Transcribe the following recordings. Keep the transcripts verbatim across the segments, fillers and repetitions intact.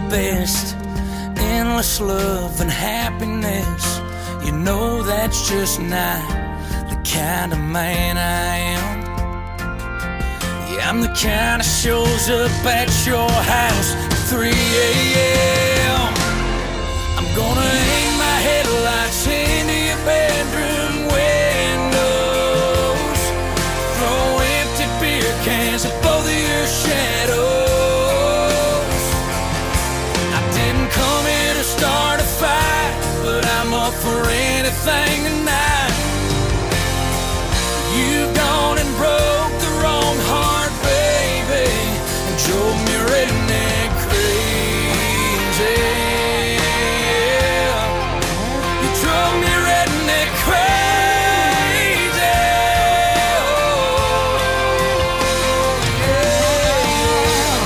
best. Endless love and happiness. You know that's just not the kind of man I am. Yeah, I'm the kind that shows up at your house at three a.m. I'm gonna hang my headlights into your bedroom windows, throw empty beer cans at both of your shadows. I didn't come here to start a fight, but I'm up for anything tonight. You've gone and broke the wrong heart, baby, and drove me redneck crazy. You drove me redneck crazy. Oh, yeah.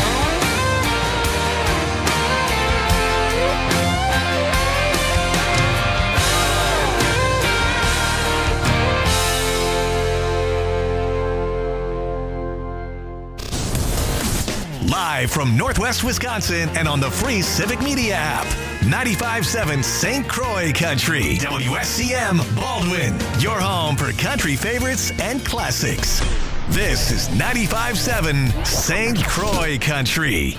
Live from Northwest Wisconsin and on the free Civic Media app. ninety-five point seven Saint Croix Country. W S C M Baldwin. Your home for country favorites and classics. This is ninety-five point seven Saint Croix Country.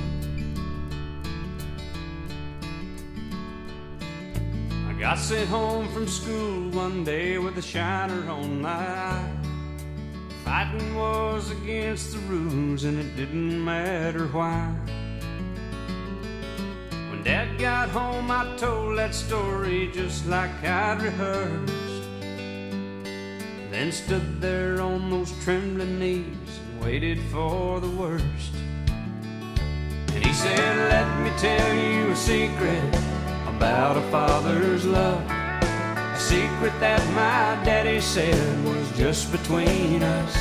I got sent home from school one day with a shiner on my eye. Fighting was against the rules and it didn't matter why. When Dad got home I told that story just like I'd rehearsed. Then stood there on those trembling knees and waited for the worst. And he said, let me tell you a secret about a father's love. A secret that my daddy said was just between us.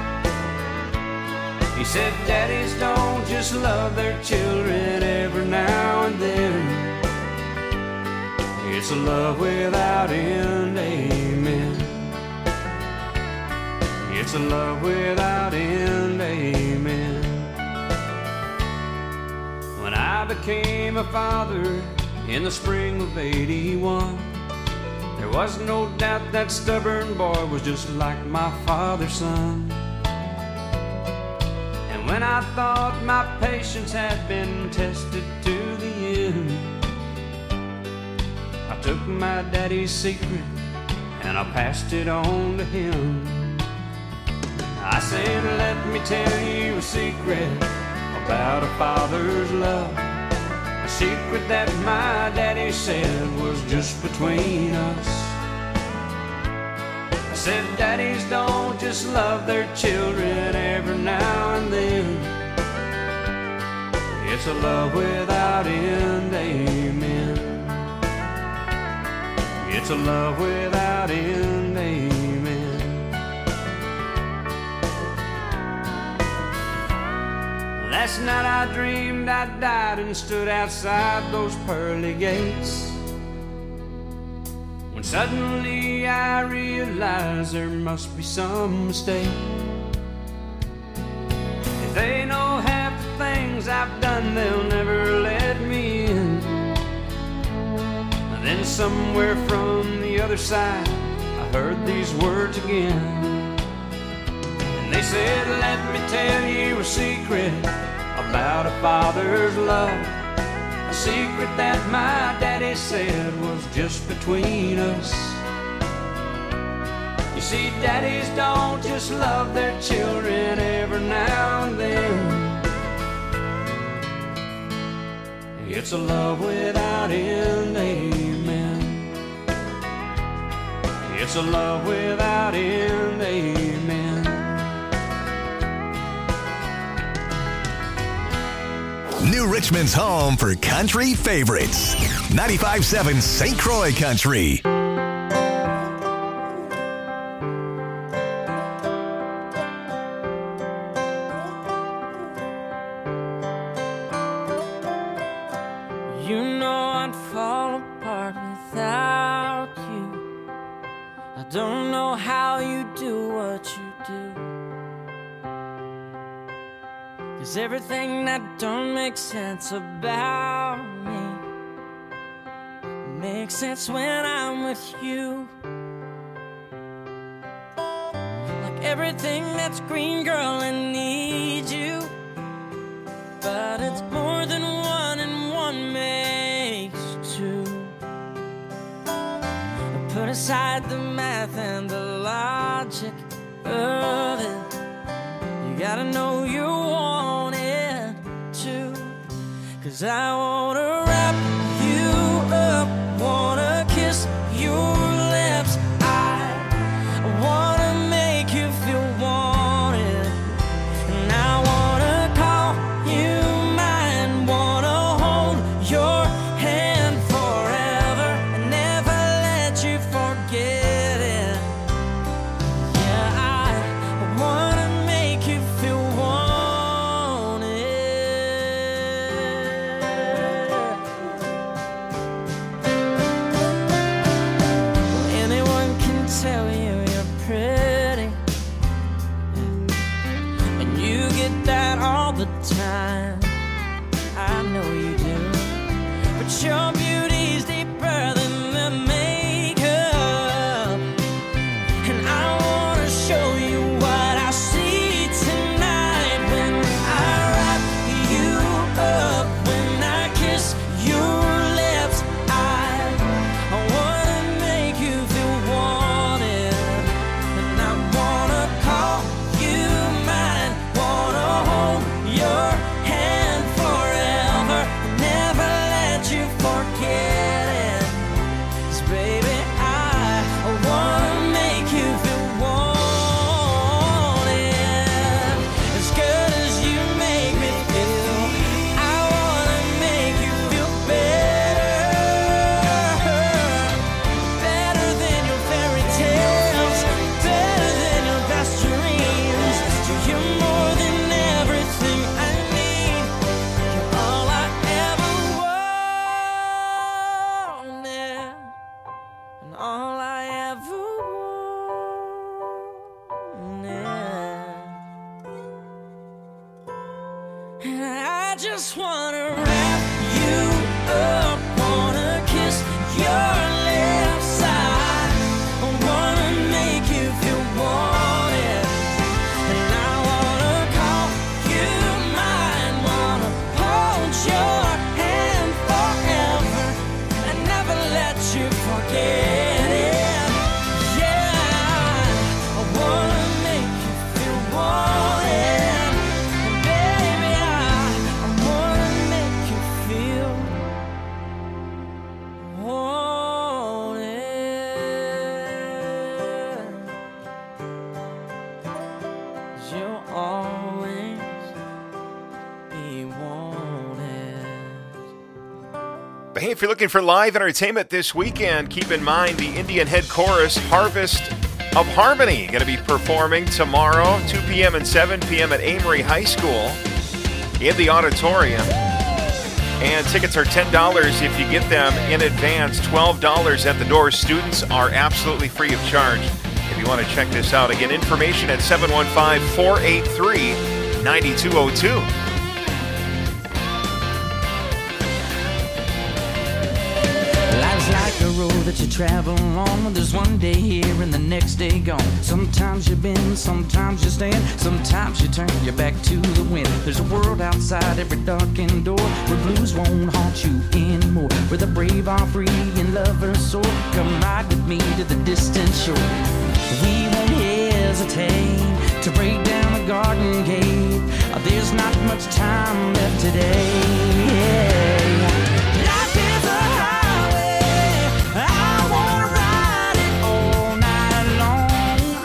He said, daddies don't just love their children every now and then. It's a love without end, amen. It's a love without end, amen. When I became a father in the spring of eighty-one, there was no doubt that stubborn boy was just like my father's son. And when I thought my patience had been tested to the end, I took my daddy's secret and I passed it on to him. I said, let me tell you a secret about a father's love. A secret that my daddy said was just between us. I said, daddies don't just love their children every now and then. It's a love without end, amen. It's a love without end, amen. Last night I dreamed I died and stood outside those pearly gates, when suddenly I realized there must be some mistake. If they know half the things I've done, they'll never let me in. And then somewhere from the other side I heard these words again. And they said, let me tell you a secret about a father's love. A secret that my daddy said was just between us. You see, daddies don't just love their children every now and then. It's a love without end, amen. It's a love without end, amen. New Richmond's home for country favorites. ninety-five point seven Saint Croix Country. You know I'd fall apart without you. I don't know how you do what you do, 'cause 'Cause everything that don't make sense about me makes sense when I'm with you. Like everything that's green, girl, I need you. But it's more than one and one makes two. Put aside the math and the logic of it. You gotta know you want it too. 'Cause I wanna wrap you up, wanna kiss your lips. I wanna make you feel wanted. And I wanna call you mine, wanna hold your hand forever and never let you forget it. Yeah, I wanna make you feel wanted. Anyone can tell you you're pretty, and you get that all the time. I know you do, but your beauty's deeper than the makeup. And I wanna show you what I see tonight when I wrap you up, when I kiss your lips. I, I wanna make you feel wanted, and I wanna call you mine, wanna hold your hand forever, never let you forget it. 'Cause baby, I wanna make you feel wanted as good as you make me feel. I wanna make you feel better, better than your fairy tales, better than your best dreams. You're more than everything I need. You're all I ever wanted, and all I ever wanted. And I just wanna wrap you up, wanna kiss your lips. I wanna make you feel wanted, and I wanna call you mine, wanna hold your hand forever and never let you forget it. Yeah, I wanna make you feel wanted, and baby, I, I wanna make you feel wanted. 'Cause you'll always be wanted. But hey, if you're looking for live entertainment this weekend, keep in mind the Indian Head Chorus Harvest of Harmony going to be performing tomorrow, two p.m. and seven p.m. at Amory High School in the auditorium. And tickets are ten dollars if you get them in advance, twelve dollars at the door. Students are absolutely free of charge. If you want to check this out, again, information at seven one five, four eight three, nine two zero two. Life's like a road that you travel on. There's one day here and the next day gone. Sometimes you bend, sometimes you stand, sometimes you turn your back to the wind. There's a world outside every darkened door where blues won't haunt you anymore, where the brave are free and lovers soar. Come ride with me to the distant shore. We won't hesitate to break down the garden gate. There's not much time left today. Life is a highway, I wanna ride it all night long.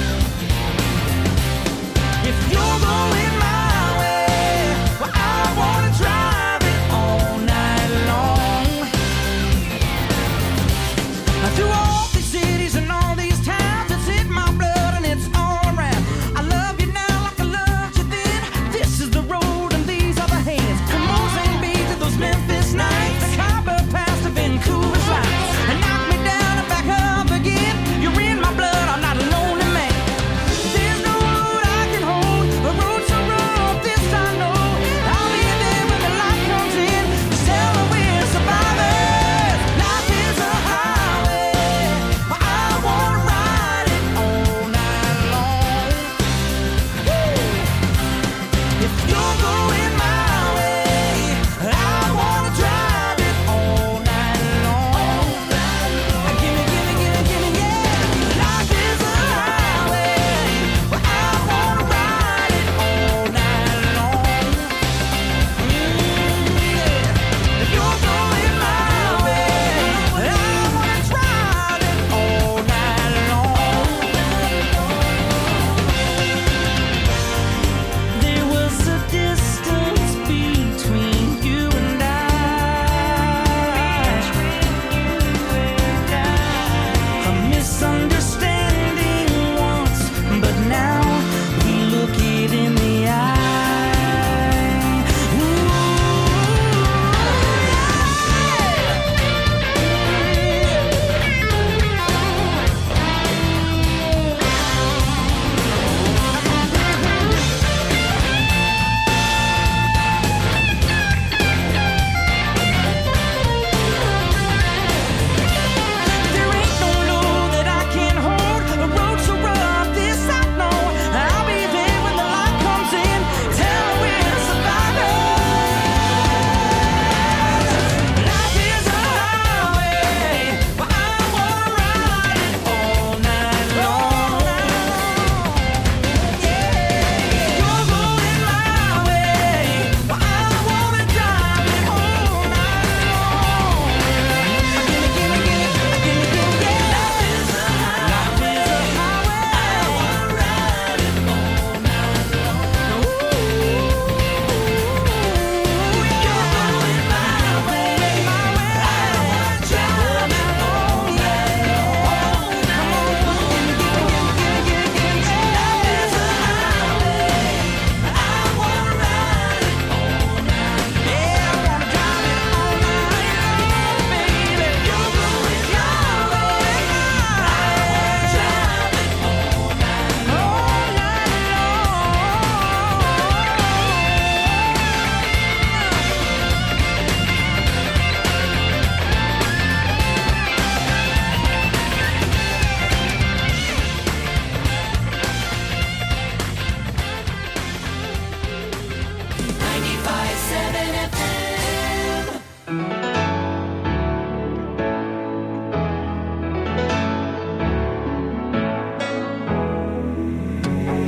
If you're going my way, well, I wanna drive it all night long. Through all these cities and all these towns, it's in my blood and it's all around. I love you now like I loved you then. This is the road and these are the hands. Come on, sing,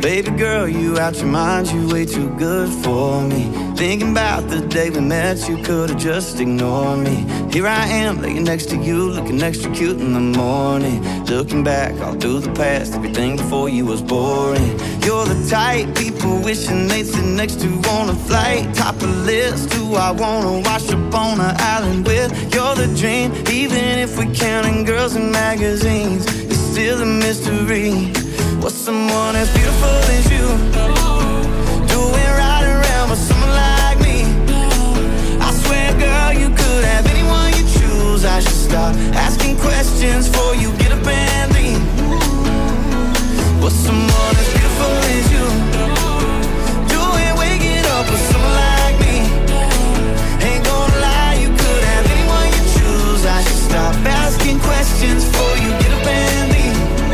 Baby girl, you out your mind, you way too good for me. Thinking about the day we met, you could've just ignored me. Here I am, laying next to you, looking extra cute in the morning. Looking back all through the past, everything before you was boring. You're the type people wishing they'd sit next to on a flight. Top of the list, who I wanna wash up on an island with. You're the dream, even if we're counting girls in magazines. It's still a mystery. What's someone as beautiful as you doing right around with someone like me? I swear, girl, you could have anyone you choose. I should stop asking questions before you get up and leave. What's someone as beautiful as you doing waking up with someone like me? Ain't gonna lie, you could have anyone you choose. I should stop asking questions before you get up and leave.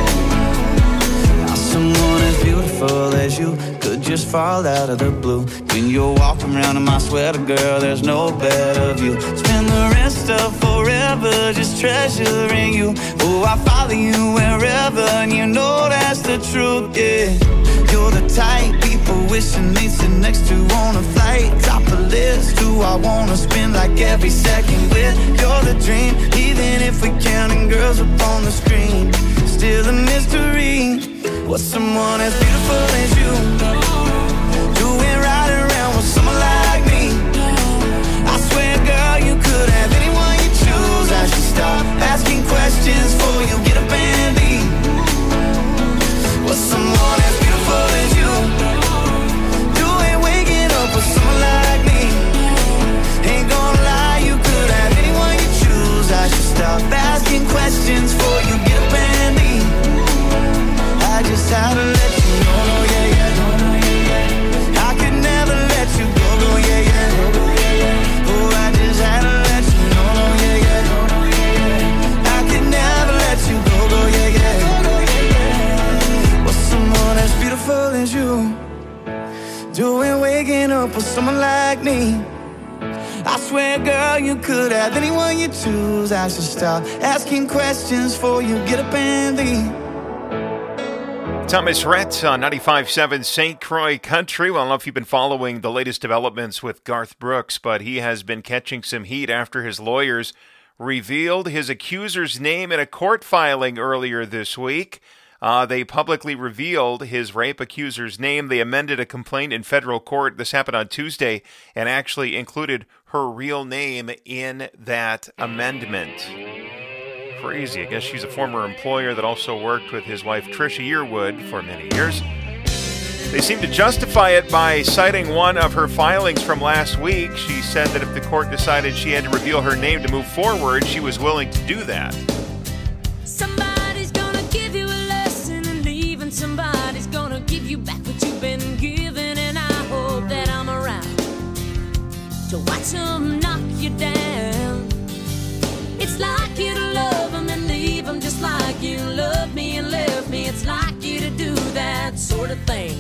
Someone as beautiful as you could just fall out of the blue. When you're walking around in my sweater, girl, there's no better view. Spend the rest of forever just treasuring you. Oh, I follow you wherever, and you know that's the truth, yeah. You're the type people wishing they'd sit next to on a flight. Top of the list, who I wanna spend like every second with. You're the dream, even if we're counting girls up on the screen. Still a mystery. What's someone as beautiful as you doing right around with someone like me? I swear, girl, you could have anyone you choose. I should stop asking questions before you get up and leave. What's someone as beautiful as you doing waking up with someone like me? Ain't gonna lie, you could have anyone you choose. I should stop asking questions before you get up and leave. I just had to let you know, no, yeah, yeah, no, no, yeah, yeah. I could never let you go, no, yeah, yeah, no, no, yeah, yeah. Oh, I just had to let you know, no, yeah, yeah, no, no, yeah, yeah. I could never let you go, no, yeah, yeah, no, no, yeah, yeah. What's someone as beautiful as you doing waking up with someone like me? I swear, girl, you could have anyone you choose. I should stop asking questions before you get up and leave. Thomas Rhett on ninety-five point seven Saint Croix Country. Well, I don't know if you've been following the latest developments with Garth Brooks, but he has been catching some heat after his lawyers revealed his accuser's name in a court filing earlier this week. Uh, they publicly revealed his rape accuser's name. They amended a complaint in federal court. This happened on Tuesday and actually included her real name in that amendment. Crazy. I guess she's a former employer that also worked with his wife Trisha Yearwood for many years. They seem to justify it by citing one of her filings from last week. She said that if the court decided she had to reveal her name to move forward, she was willing to do that. Somebody's gonna give you a lesson and leave, and somebody's gonna give you back what you've been given, and I hope that I'm around to watch them knock you down. It's like you to love them and leave them, just like you loved me and left me. It's like you to do that sort of thing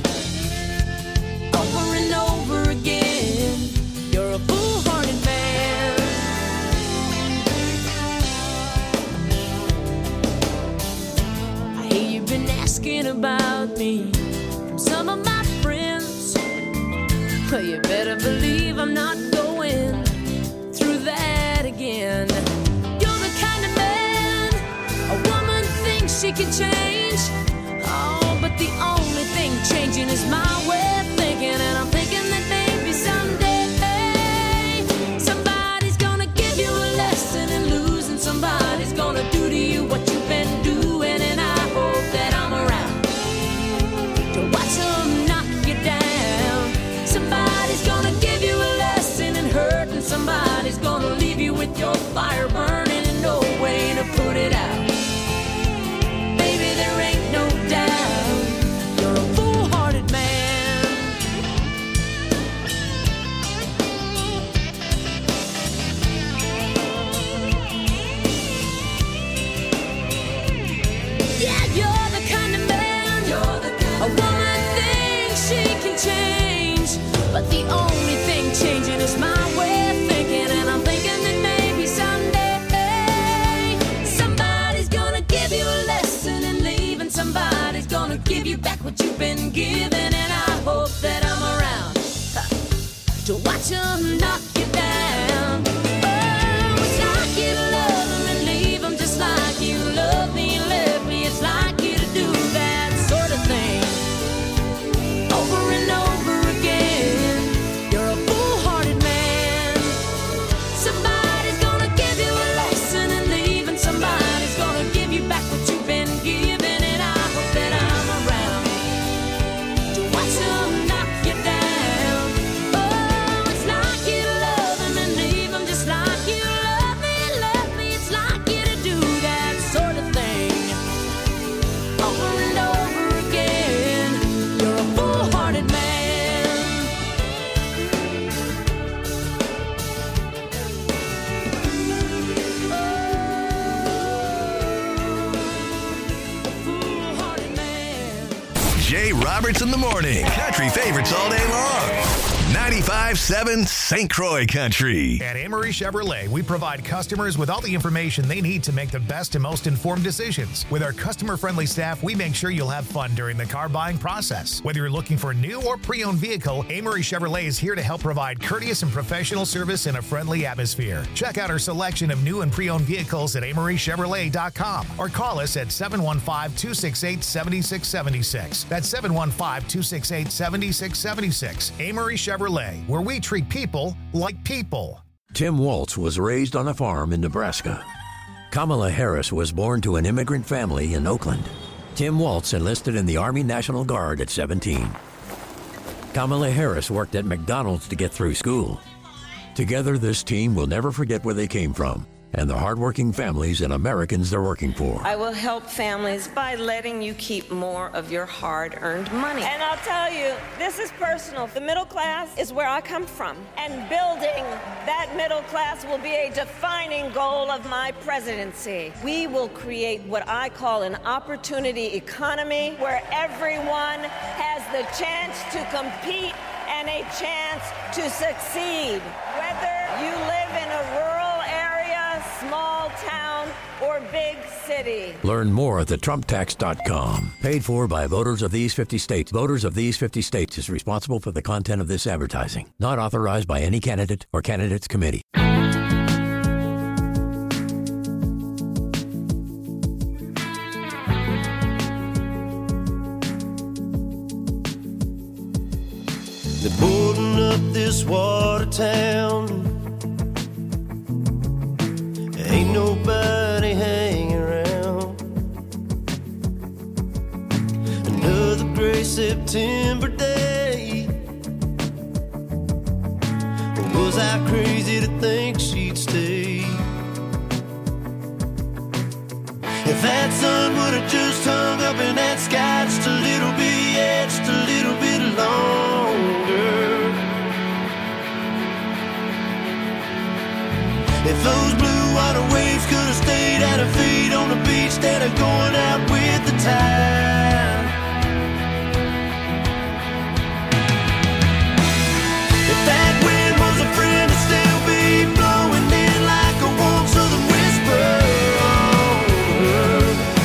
over and over again. You're a foolhardy man. I hear you've been asking about me from some of my friends. Well, you better believe I'm not going through that again. She can change, oh, but the only thing changing is my way of thinking, and I'm thinking that maybe someday somebody's gonna give you a lesson in losing, somebody's gonna do to you what you've been doing, and I hope that I'm around to watch them knock you down. Somebody's gonna give you a lesson in hurt, and somebody's gonna leave you with your fire burning and no way to put it out. There ain't no doubt you're a foolhardy man. watch them knock you down. Oh, it's like you love them and leave them just like you love me and left me. It's like you to do that sort of thing over and over again. You're a foolhardy man. Somebody's gonna give you a lesson and leave, and somebody's gonna give you back what you've been given. And I hope that I'm around to watch them knock you down. Oh, it's like you love them and leave them just like you love me and left me. It's like you to do that sort of thing over and over again. You're a foolhardy man. Foolhardy man. Jay Roberts in the morning. Country favorites all day long. ninety-five point seven Saint Croix Country. At Amory Chevrolet, we provide customers with all the information they need to make the best and most informed decisions. With our customer-friendly staff, we make sure you'll have fun during the car buying process. Whether you're looking for a new or pre-owned vehicle, Amory Chevrolet is here to help provide courteous and professional service in a friendly atmosphere. Check out our selection of new and pre-owned vehicles at amory chevrolet dot com or call us at seven one five, two six eight, seven six seven six. That's seven one five, two six eight, seven six seven six. Amory Chevrolet, where we treat people like people. Tim Waltz was raised on a farm in Nebraska. Kamala Harris was born to an immigrant family in Oakland. Tim Waltz enlisted in the Army National Guard at seventeen. Kamala Harris worked at McDonald's to get through school. Together, this team will never forget where they came from and the hardworking families and Americans they're working for. I will help families by letting you keep more of your hard-earned money. And I'll tell you, this is personal. The middle class is where I come from. And building that middle class will be a defining goal of my presidency. We will create what I call an opportunity economy where everyone has the chance to compete and a chance to succeed. Whether you live in a rural area, small town, or big city. Learn more at the trump tax dot com. Paid for by voters of these fifty states. Voters of these fifty states is responsible for the content of this advertising. Not authorized by any candidate or candidates committee. They're boarding up this water town. Ain't nobody hanging around. Another gray September day. Or was I crazy to think she'd stay? If that sun would have just hung up in that sky just a little bit, yeah, just a little bit longer. If those blue water waves could have stayed at her feet on the beach instead of going out with the tide. If that wind was a friend, it'd still be blowing in like a warm southern whisper on her.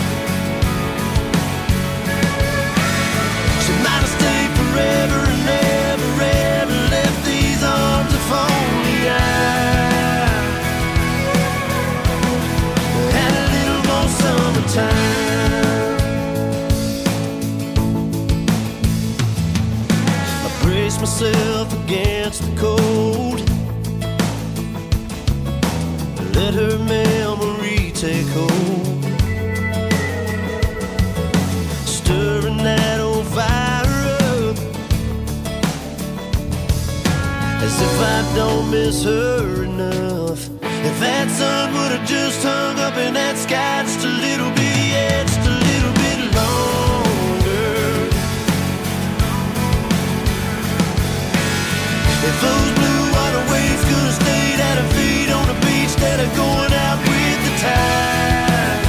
She might have stayed forever and never, ever left these arms if only I time. I brace myself against the cold, let her memory take hold, stirring that old fire up, as if I don't miss her enough. If that sun would have just hung up in that sky just a little bit, yeah, just a little bit longer. If those blue water waves could have stayed at her feet on the beach instead of going out with the tide.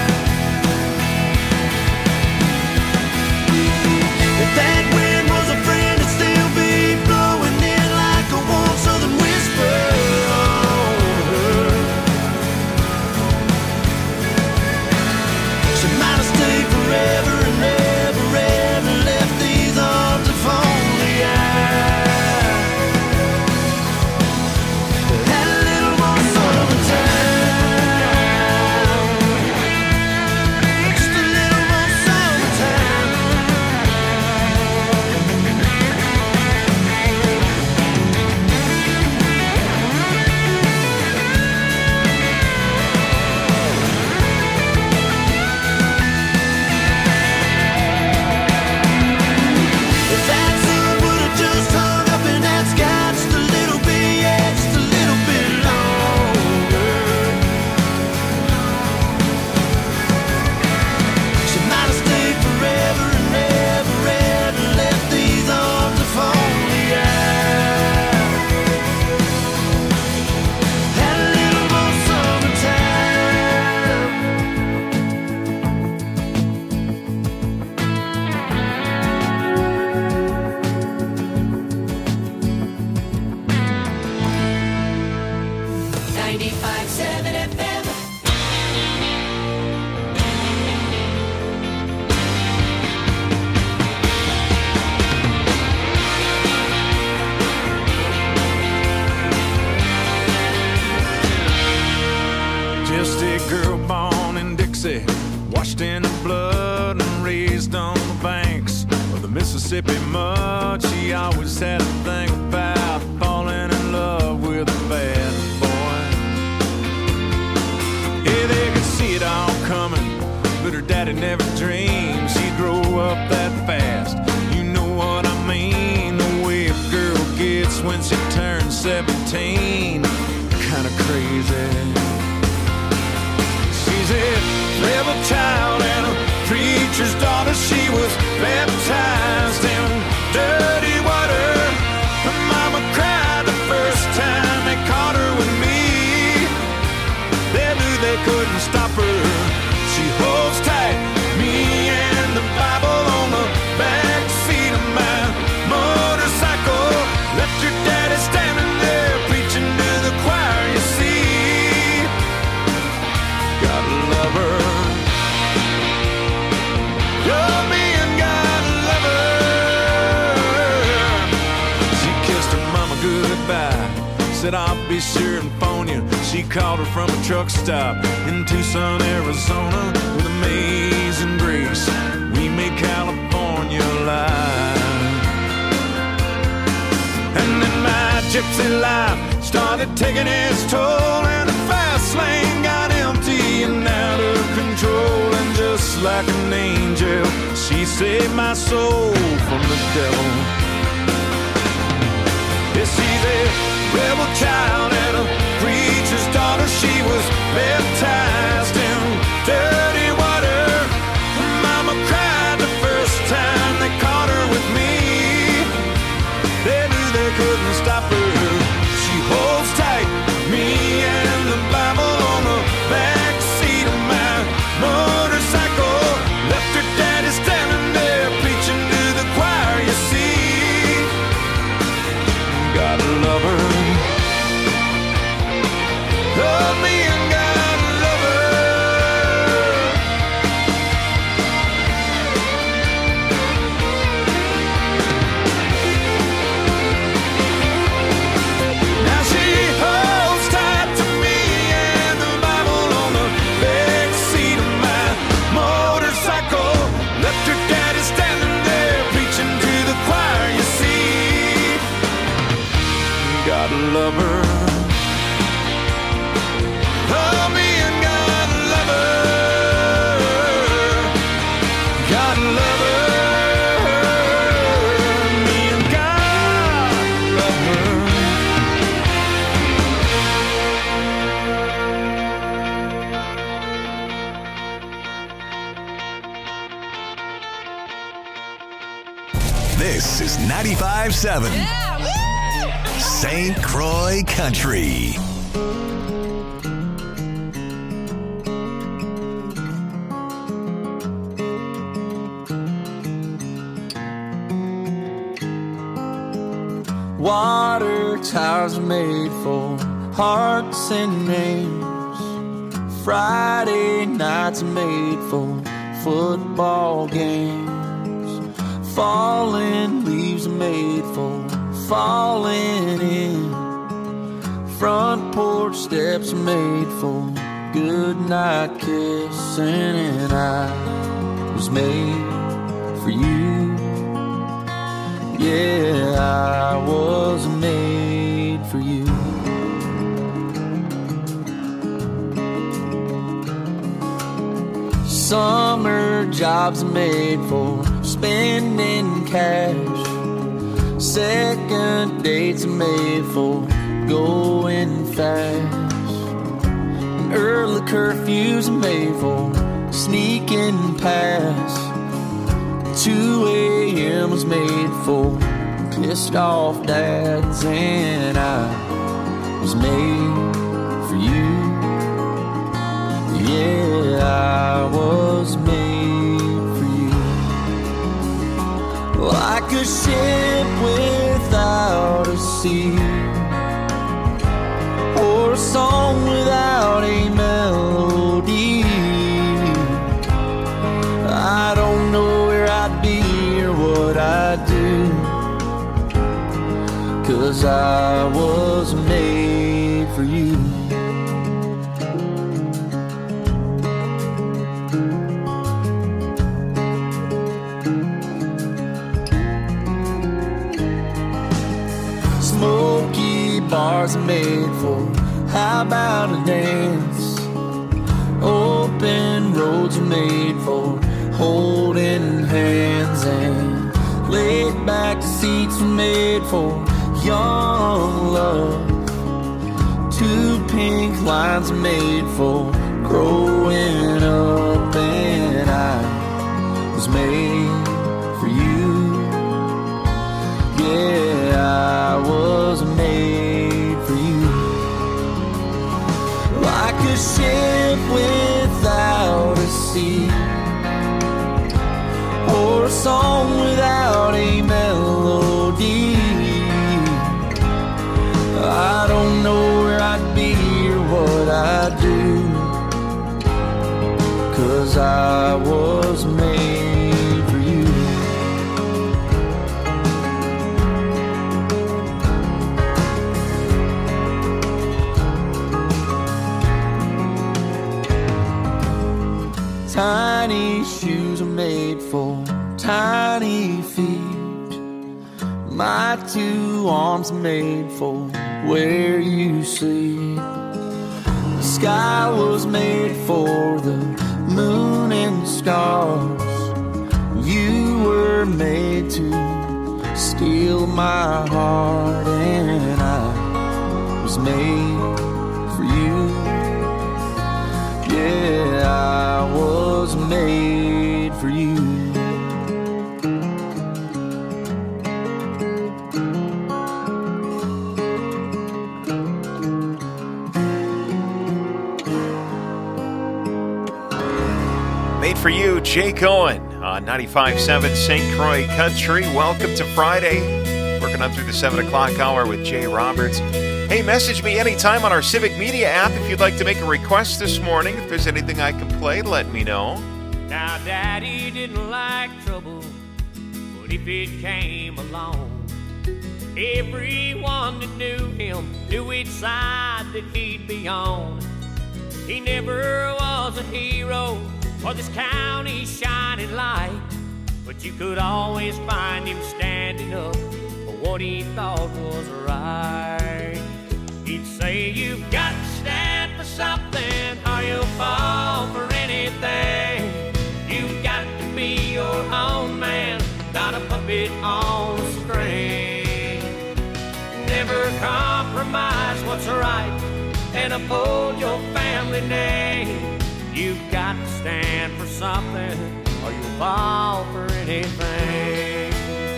If that wind was a friend, it'd still be blowing in like a warm southern whisper. ninety-five seven F M. Just a girl born in Dixie, washed in the blood and raised on the banks of the Mississippi mud. She always had a thing about falling in love with a bad boy. Yeah, they could see it all coming, but her daddy never dreamed she'd grow up that fast. You know what I mean, the way a girl gets when she turns seventeen. Kinda crazy. She's a rebel child and a preacher's daughter. She was baptized in dirty water. Her mama cried the first time they caught her with me. They knew they couldn't stop her. She holds tight, me and the Bible on the back seat of my motorcycle. Left your daddy standing there preaching to the choir, you see. Gotta love her. Love me and gotta love her. She kissed her mama goodbye, said I'll be sure and phone you. She called her from a truck stop in Tucson, Arizona. With amazing grace, we made California live. And then my gypsy life started taking its toll, and the fast lane got empty and out of control. And just like an angel, she saved my soul from the devil. Yeah, she's a rebel child and a preacher's daughter. She was baptized in dirty water. Her mama cried the first time they caught her with me. They knew they couldn't stop her. She holds tight, me and the Bible on the back seat of my motorcycle. Left her daddy standing there preaching to the choir, you see. Gotta love her. Love me and gotta love her. Now she holds tight to me and the Bible on the back seat of my motorcycle. Left her daddy standing there preaching to the choir, you see. Gotta love her. Love me and gotta love her. Gotta love her. Me and God love her. This is ninety-five seven Saint Croix Country. Water towers are made for hearts and names. Friday nights are made for football games. Falling leaves are made for falling in. Front porch steps are made for good night kissing. And I was made for you. Yeah, I was made for you. Summer jobs are made for spending cash. Second dates are made for going fast. And early curfews are made for sneaking past. two a.m. was made for pissed off dads. And I was made for you. Yeah, I was made for you. Like a ship without a sea, or a song without 'cause I was made for you. Smoky bars made for, how about a dance? Open roads are made for holding hands, and laid back seats are made for young love. Two pink lines are made for growing up, and I was made for you. Yeah, I was made for you. Like a ship without a sea, or a song without a melody. I don't know where I'd be or what I'd do, 'cause I was made for you. Tiny shoes are made for tiny feet. My two arms made for where you sleep. The sky was made for the moon and stars. You were made to steal my heart, and I was made for you. Yeah, I was made for you. Made for you, Jake Owen on ninety-five point seven Saint Croix Country. Welcome to Friday. Working on through the seven o'clock hour with Jay Roberts. Hey, message me anytime on our Civic Media app if you'd like to make a request this morning. If there's anything I can play, let me know. Now, Daddy didn't like trouble, but if it came along, everyone that knew him knew which side that he'd be on. He never was a hero or this county's shining light, but you could always find him standing up for what he thought was right. He'd say, you've got to stand for something or you'll fall for anything. You've got to be your own man, not a puppet on a string. Never compromise what's right and uphold your family name. You've got to stand for something or you'll fall for anything.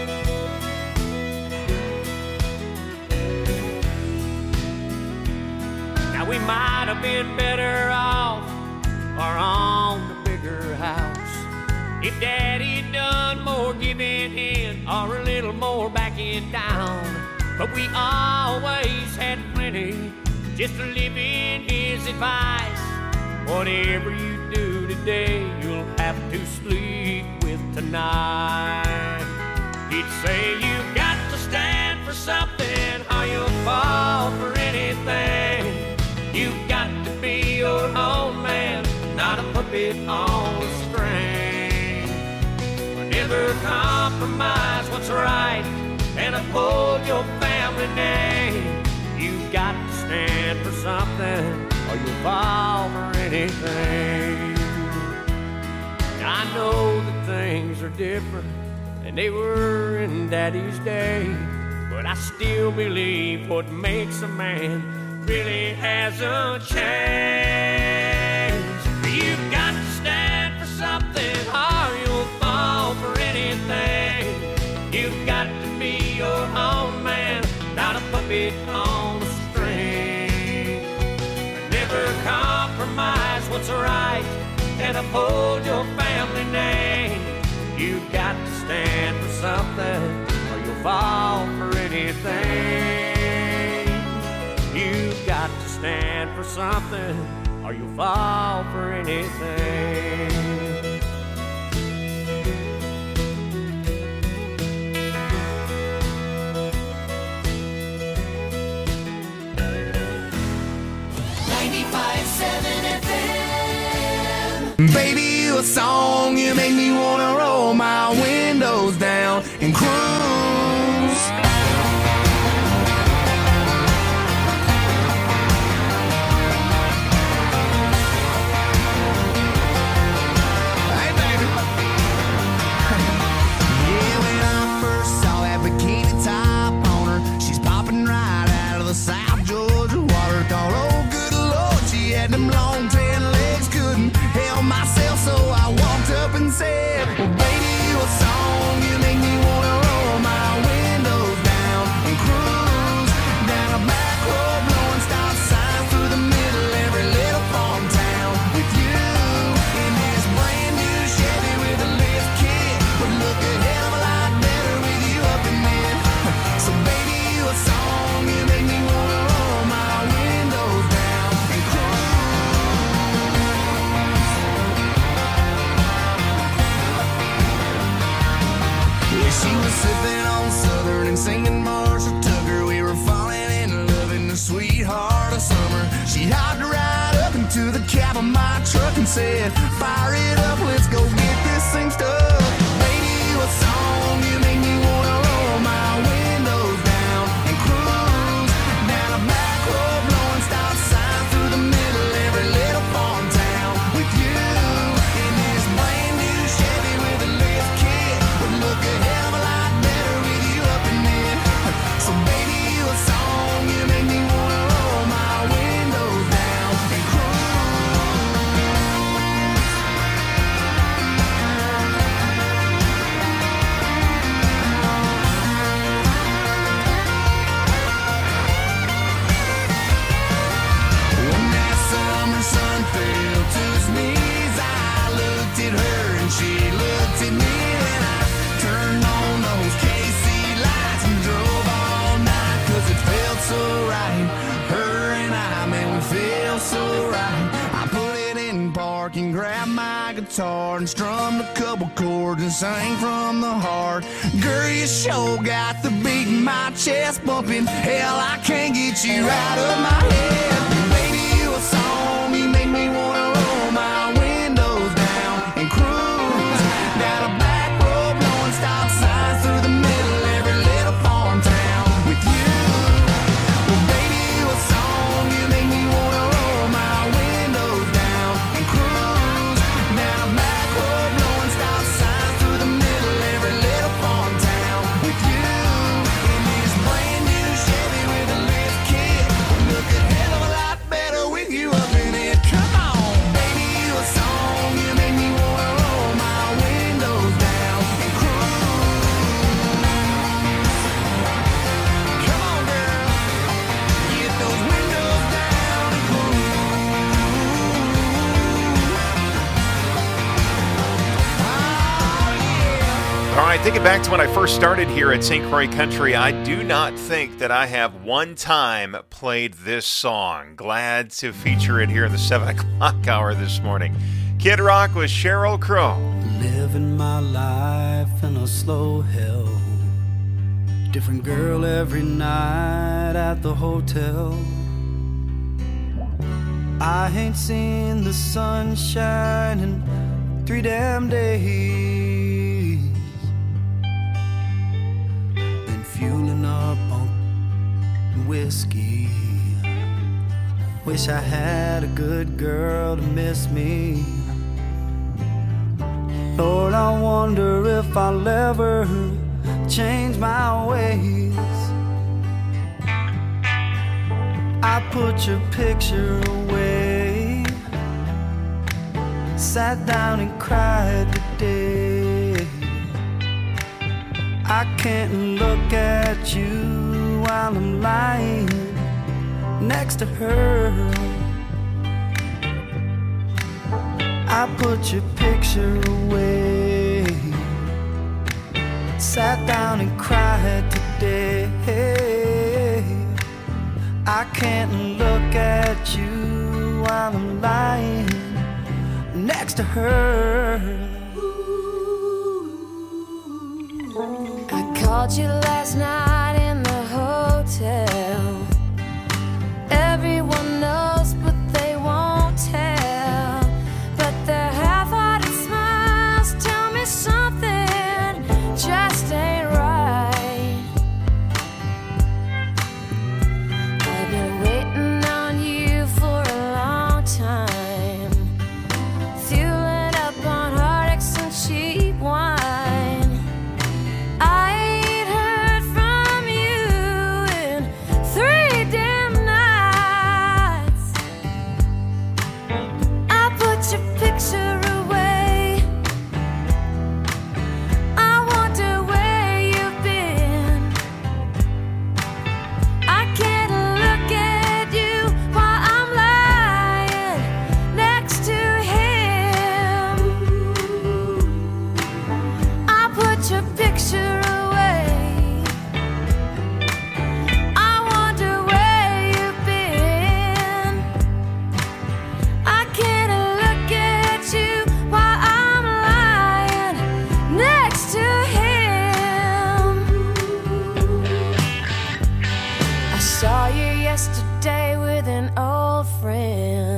Now we might have been better off or on the bigger house if Daddy'd done more giving in or a little more backing down. But we always had plenty just to live in his advice. Whatever you do today, you'll have to sleep with tonight. He'd say, you've got to stand for something or you'll fall for anything. You've got to be your own man, not a puppet on a string. Never compromise what's right and uphold your family name. You've got to stand for something or you'll fall for anything. I know that things are different than they were in Daddy's day, but I still believe what makes a man really hasn't changed. You've got to stand for something or you'll fall for anything. You've got to be your own man, not a puppet on a string. Never compromise what's right and uphold your family name. You've got to stand for something or you'll fall for anything. You've got to stand for something or you'll fall for anything. ninety-five seven F M. Baby, you a song, you make me wanna roll my windows down and cruise. South Georgia water, thought, oh good Lord, she had them long tan legs, couldn't help myself, so I walked up and said, well baby, you a song, you make me wanna roll my windows down and cruise down a back road, blowing stop signs through the middle every little farm town with you in this brand new Chevy with a lift kit, would look a hell of a lot better with you up in it. So baby, you a song, you make me wanna roll my windows down and cruise. Yeah, she was sipping on Southern and singing Marshall Tucker. We were falling in love in the sweetheart of summer. She hopped right up into the cab of my truck and said, fire it up, let's go get this thing stuck. Baby, you a song, you make me wanna roll my windows down and cruise down a back road, blowing stop signs through the middle every little farm town with you in this brand new Chevy with a lift kit, would look a hell of a lot better with you up in it. So baby, you a song, you make me wanna roll my windows down and cruise. When that summer sun fell to his knees, I looked at her and she looked at me, and I turned on those K C lights and drove all night, cause it felt so right. Her and I, man, we feel so right. I put it in park and grabbed my guitar and strummed a couple chords and sang from the heart. Girl, you sure got the beat in my chest bumping. Hell, I can't get you out of my head. Baby, you a song, you make me wanna roll my windows down and cruise down a back road, blowing stop signs through the middle every little farm town with you. Well, baby, you a song, you make me wanna roll my windows down and cruise down a back road, blowing stop signs through the middle every little farm town with you in this brand new Chevy with a lift kit. Look a hell of a lot better with you up in it. Come on, baby, you a song, you make me wanna roll my windows down and cruise. Come on, girl, get those windows down and cruise. All right, thinking back to when I first started here at Saint Croix Country, I do not think that I have one time played this song. Glad to feature it here in the seven o'clock hour this morning. Kid Rock with Sheryl Crow. Living my life in a slow hell. Different girl every night at the hotel. I ain't seen the sunshine in three damn days. Been fueling up on whiskey. Wish I had a good girl to miss me. Lord, I wonder if I'll ever change my ways. I put your picture away, sat down and cried today. I can't look at you while I'm lying next to her. I put your picture away, sat down and cried today. I can't look at you while I'm lying next to her. I called you last night in the hotel. Everyone knows, but they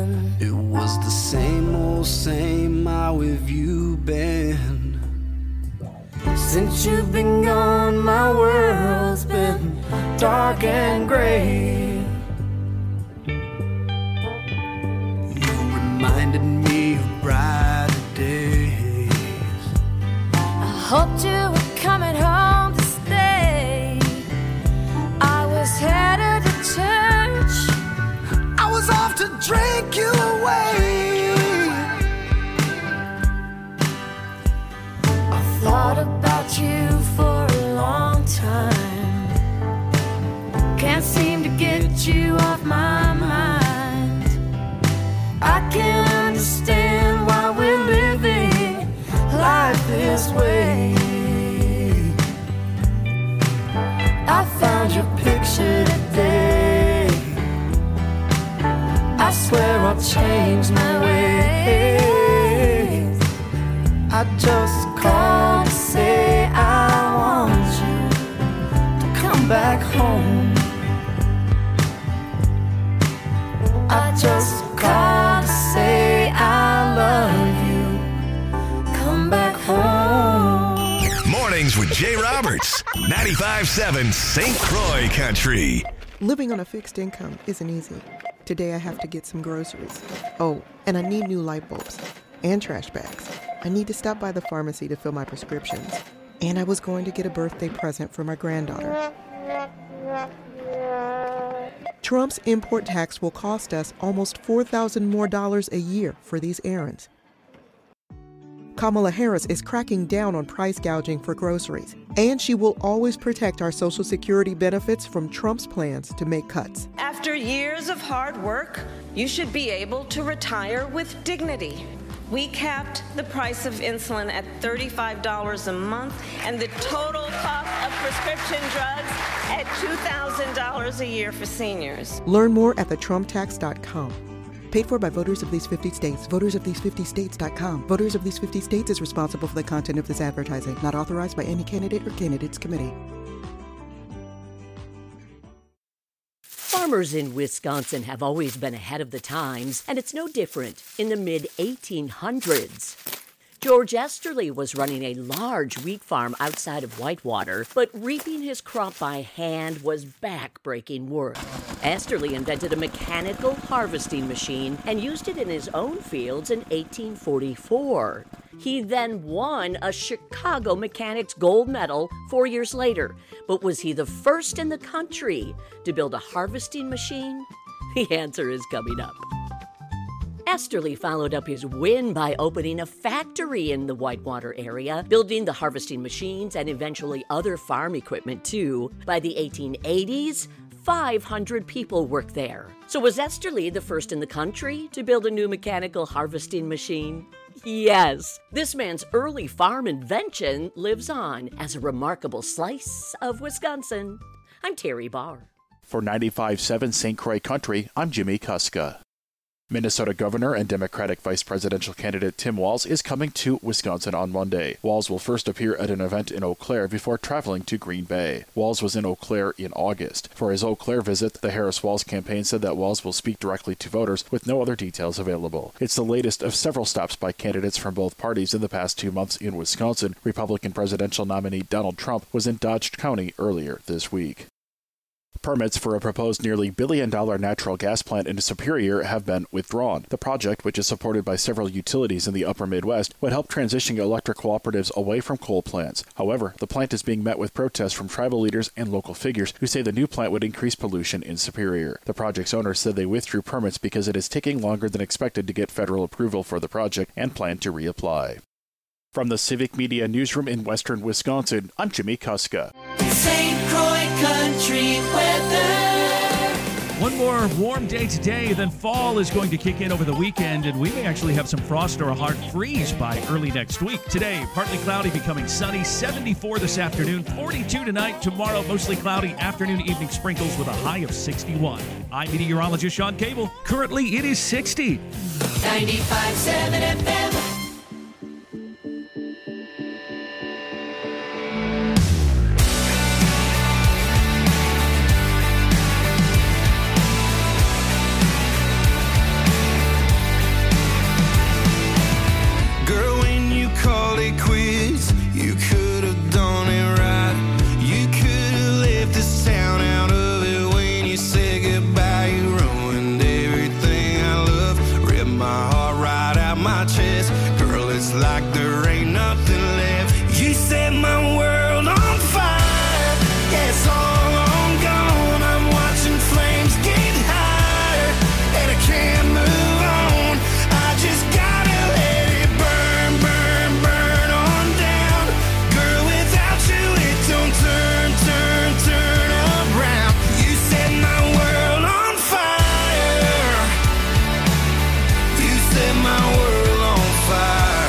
again. It was the same old same, how have you been? Since you've been gone, my world's been dark and gray. You reminded me of brighter days. I hoped you were coming home to stay. I was headed to church. I was off to drink you away. I thought about you for a long time. Can't seem to get you off my mind. I can't understand why we're living life this way. I found your picture today. I swear I'll change my ways. I just called to say I want you to come back home. I just called to say I love you. Come back home. Mornings with Jay Roberts, ninety-five point seven Saint Croix Country. Living on a fixed income isn't easy. Today I have to get some groceries. Oh, and I need new light bulbs and trash bags. I need to stop by the pharmacy to fill my prescriptions. And I was going to get a birthday present for my granddaughter. Trump's import tax will cost us almost four thousand dollars more dollars a year for these errands. Kamala Harris is cracking down on price gouging for groceries, and she will always protect our Social Security benefits from Trump's plans to make cuts. After years of hard work, you should be able to retire with dignity. We capped the price of insulin at thirty-five dollars a month and the total cost of prescription drugs at two thousand dollars a year for seniors. Learn more at the trump tax dot com. Paid for by voters of these fifty states. voters of these fifty states dot com. Voters of these fifty states is responsible for the content of this advertising. Not authorized by any candidate or candidates committee. Farmers in Wisconsin have always been ahead of the times, and it's no different in the mid eighteen hundreds. George Esterly was running a large wheat farm outside of Whitewater, but reaping his crop by hand was back-breaking work. Esterly invented a mechanical harvesting machine and used it in his own fields in eighteen forty-four. He then won a Chicago Mechanics Gold Medal four years later. But was he the first in the country to build a harvesting machine? The answer is coming up. Esterly followed up his win by opening a factory in the Whitewater area, building the harvesting machines and eventually other farm equipment too. By the eighteen eighties, five hundred people worked there. So was Esterly the first in the country to build a new mechanical harvesting machine? Yes, this man's early farm invention lives on as a remarkable slice of Wisconsin. I'm Terry Barr. For ninety-five point seven Saint Croix Country, I'm Jimmy Kuska. Minnesota Governor and Democratic Vice Presidential candidate Tim Walz is coming to Wisconsin on Monday. Walz will first appear at an event in Eau Claire before traveling to Green Bay. Walz was in Eau Claire in August. For his Eau Claire visit, the Harris-Walz campaign said that Walz will speak directly to voters with no other details available. It's the latest of several stops by candidates from both parties in the past two months in Wisconsin. Republican presidential nominee Donald Trump was in Dodge County earlier this week. Permits for a proposed nearly billion-dollar natural gas plant in Superior have been withdrawn. The project, which is supported by several utilities in the upper Midwest, would help transition electric cooperatives away from coal plants. However, the plant is being met with protests from tribal leaders and local figures who say the new plant would increase pollution in Superior. The project's owners said they withdrew permits because it is taking longer than expected to get federal approval for the project and plan to reapply. From the Civic Media Newsroom in western Wisconsin, I'm Jimmy Kuska. Saint Croix Country weather. One more warm day today, then fall is going to kick in over the weekend, and we may actually have some frost or a hard freeze by early next week. Today, partly cloudy, becoming sunny, seventy-four this afternoon, forty-two tonight. Tomorrow, mostly cloudy, afternoon, evening sprinkles with a high of sixty-one. I'm meteorologist Sean Cable. Currently, it is sixty. ninety-five point seven F M. It's like there ain't nothing left. You set my world on fire. Yeah, it's all on gone. I'm watching flames get higher, and I can't move on. I just gotta let it burn, burn, burn on down. Girl, without you, it don't turn, turn, turn around. You set my world on fire. You set my world on fire.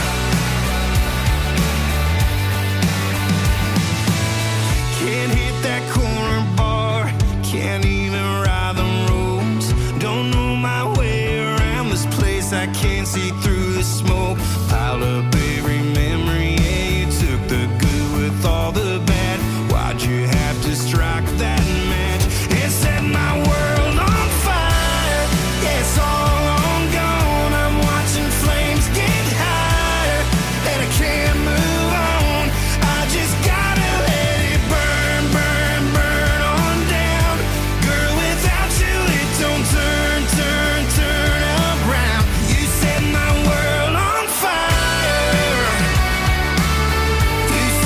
Can't hit that corner bar, can't even ride the roads. Don't know my way around this place, I can't see through the smoke. Piled up every memory, yeah, you took the good with all the bad. Why'd you have to strike that match and set my world on fire? Yeah, it's all on gone. I'm watching flames get higher, and I can't move on. I just gotta let it burn, burn, burn on down. Girl, without you, it don't turn, turn, turn around. You set my world on fire. You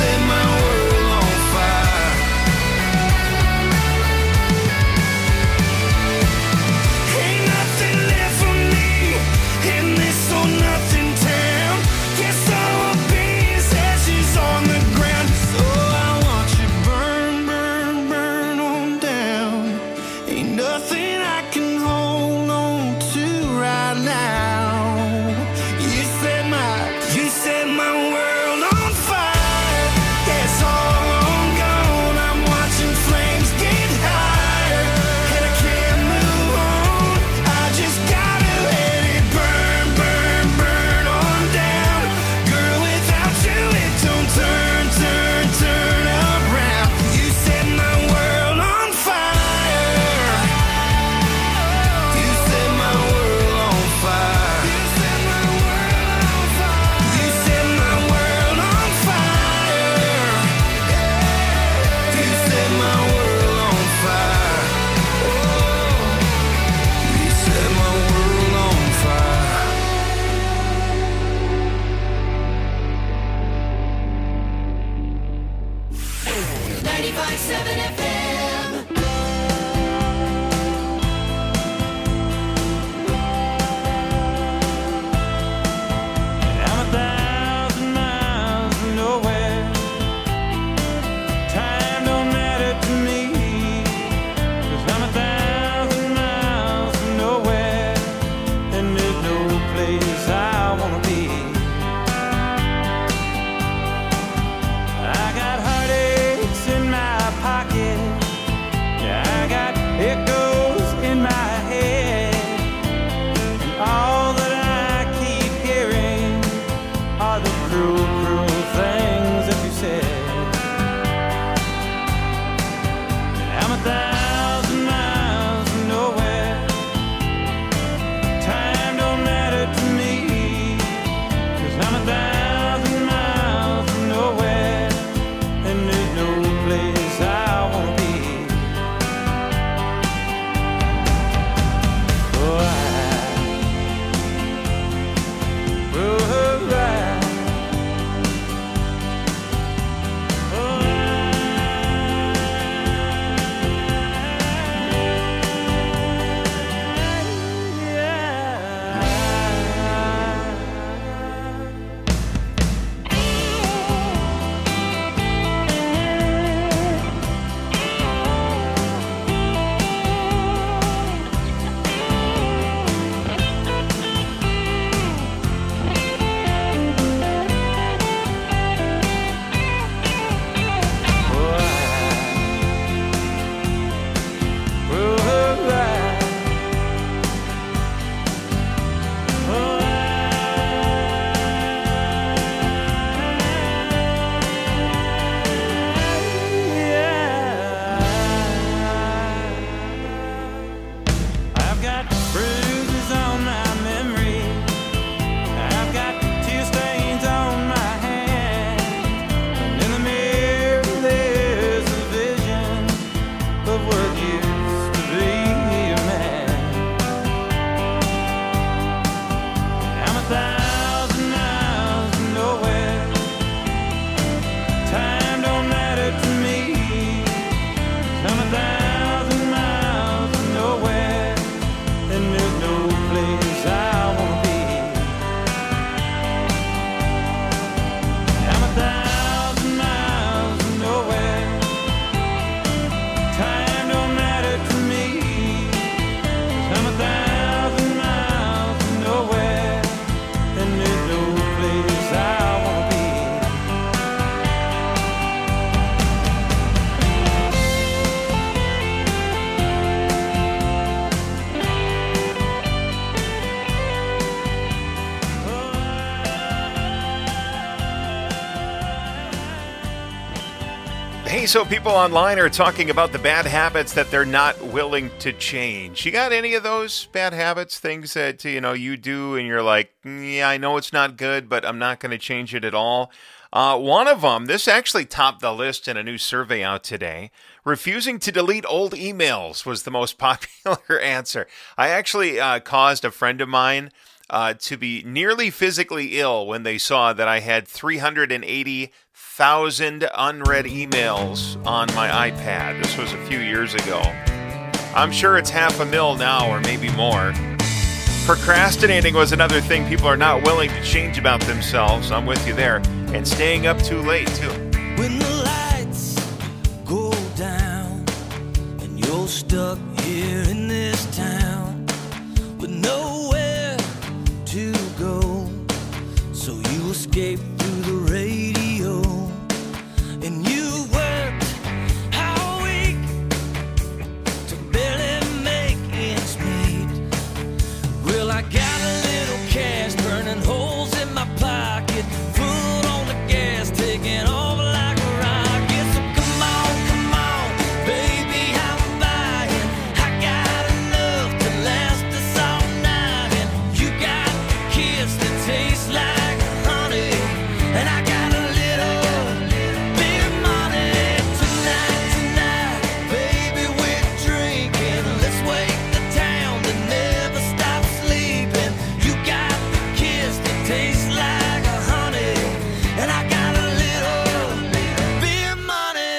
Hey, so people online are talking about the bad habits that they're not willing to change. You got any of those bad habits, things that, you know, you do and you're like, yeah, I know it's not good, but I'm not going to change it at all? Uh, one of them, this actually topped the list in a new survey out today. Refusing to delete old emails was the most popular answer. I actually uh, caused a friend of mine uh, to be nearly physically ill when they saw that I had three hundred eighty thousand unread emails on my iPad. This was a few years ago. I'm sure it's half a mil now or maybe more. Procrastinating was another thing people are not willing to change about themselves. I'm with you there. And staying up too late, too. When the lights go down and you're stuck here in this town with nowhere to go, so you escape through the radio and you worked all week to barely make ends meet. Well, I got a little cash burning holes in my pocket, foot on the gas taking off like a rocket. So come on, come on, baby, I'm buying. I got enough to last us all night, and you got a kiss that tastes like honey, and I got a little bit of money. Tonight, tonight, baby, we're drinking. Let's wake the town that never stops sleeping. You got the kiss that tastes like a honey, and I got a little bit of money.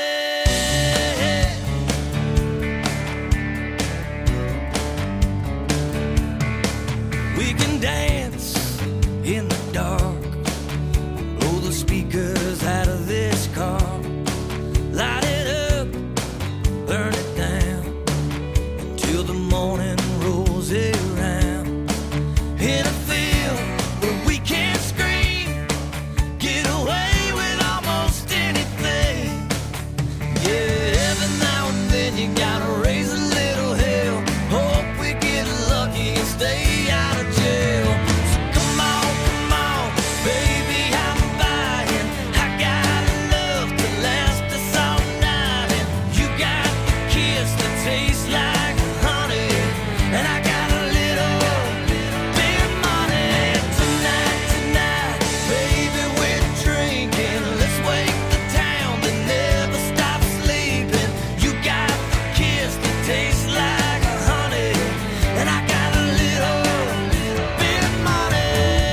We can dance in the dark, blow the speakers out of this car, light it up, burn it down, until the morning rolls around. In a field where we can scream, get away with almost anything. Yeah, every now and then you gotta raise a little hell, hope we get lucky and stay out of jail. So come on, come on, baby, I'm buying. I got enough to last us all night, and you got the kiss that tastes like honey, and I got a little bit of money. Tonight, tonight, baby, we're drinking. Let's wake the town that never stops sleeping. You got the kiss that tastes like honey, and I got a little bit of money.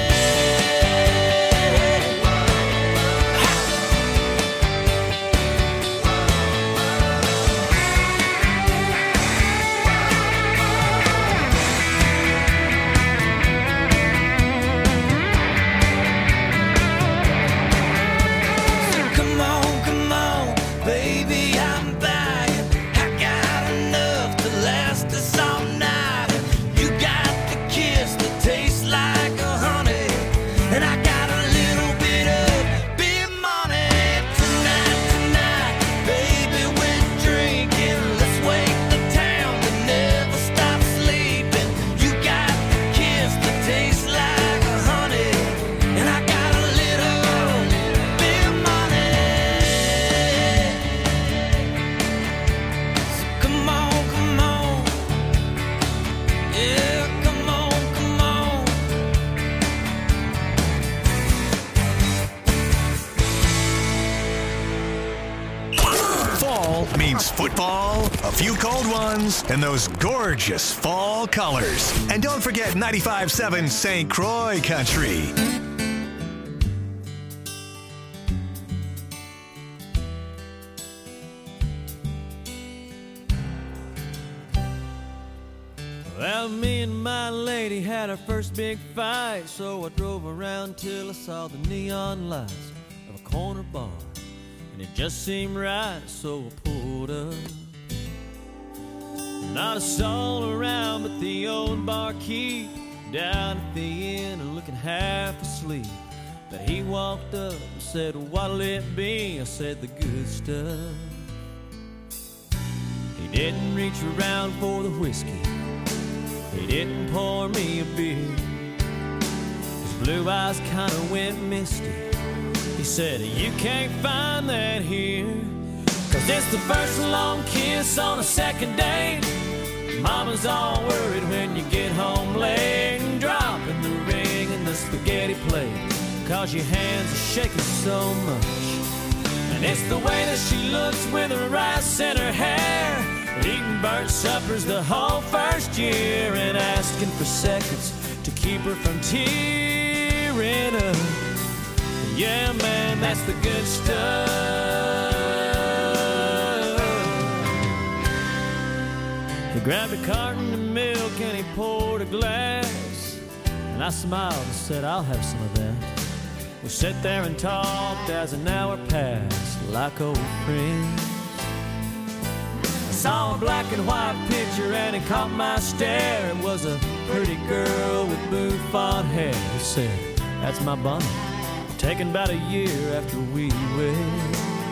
So come on, come on, baby, I'm buying. I got enough to last us all night. You got the kiss that tastes like a honey, and I got a little bit of big money. Tonight, tonight, baby, we're drinking. Let's wake the town that never stops sleeping. You got the kiss that tastes like a honey, and I got a little bit of money. So come on, come on, yeah, come on, come on. Fall means football, a few cold ones, and those gorgeous fall colors. And don't forget ninety-five point seven Saint Croix Country. Well, me and my lady had our first big fight, so I drove around till I saw the neon lights of a corner bar, and it just seemed right, so I pulled up. Not a soul around but the old barkeep down at the inn and looking half asleep. But he walked up and said, "What'll it be?" I said, "The good stuff." He didn't reach around for the whiskey, he didn't pour me a beer. His blue eyes kinda went misty. He said, "You can't find that here." Cause it's the first long kiss on a second date. Mama's all worried when you get home late, and dropping the ring in the spaghetti plate, cause your hands are shaking so much. And it's the way that she looks with her rice in her hair, eating burnt suppers the whole first year, and asking for seconds to keep her from tearing up. Yeah, man, that's the good stuff. He grabbed a carton of milk and he poured a glass, and I smiled and said, I'll have some of that. We sat there and talked as an hour passed, like old friends. I saw a black and white picture and it caught my stare. It was a pretty girl with bouffant hair. He said, that's my Bonnie, taken about a year after we wed.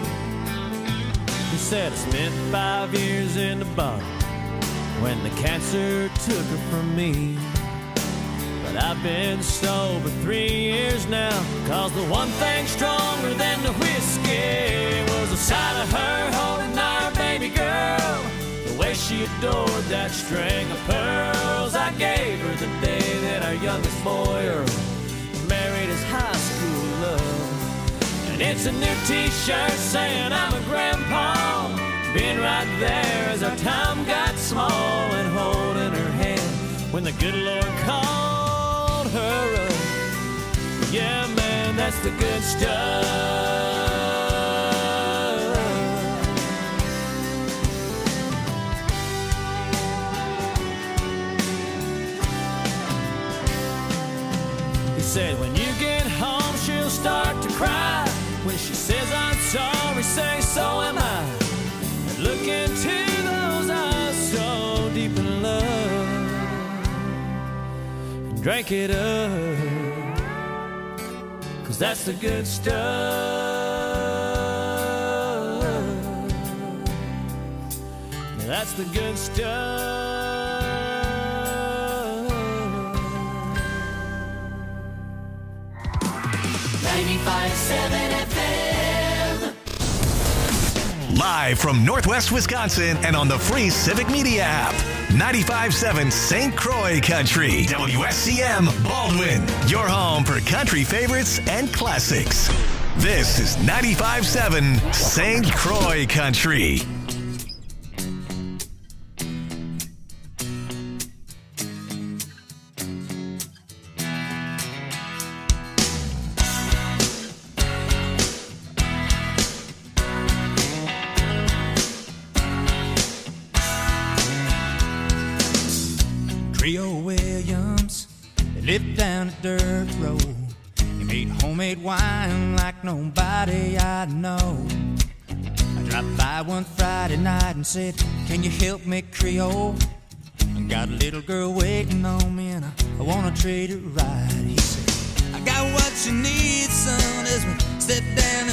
He said, I spent five years in the bottom when the cancer took her from me. But I've been sober three years now, cause the one thing stronger than the whiskey was the sight of her holding our baby girl, the way she adored that string of pearls I gave her the day that our youngest boy Earl married his high school love. And it's a new t-shirt saying I'm a grandpa, being right there as our time got small, and holding her hand when the good Lord called her up. Yeah, man, that's the good stuff. He said, when you get home, she'll start to cry. When she says I'm sorry, say so am I. And look into those eyes so deep in love, and drink it up, cause that's the good stuff. Yeah, that's the good stuff. ninety-five point seven F M. Live from Northwest Wisconsin and on the free Civic Media app. ninety-five point seven Saint Croix Country. W S C M Baldwin. Your home for country favorites and classics. This is ninety-five point seven Saint Croix Country. Trio Williams, they lived down a dirt road. He made homemade wine like nobody I know. I dropped by one Friday night and said, can you help me, Creole? I got a little girl waiting on me and I, I wanna treat her right. He said, I got what you need, son, as we step down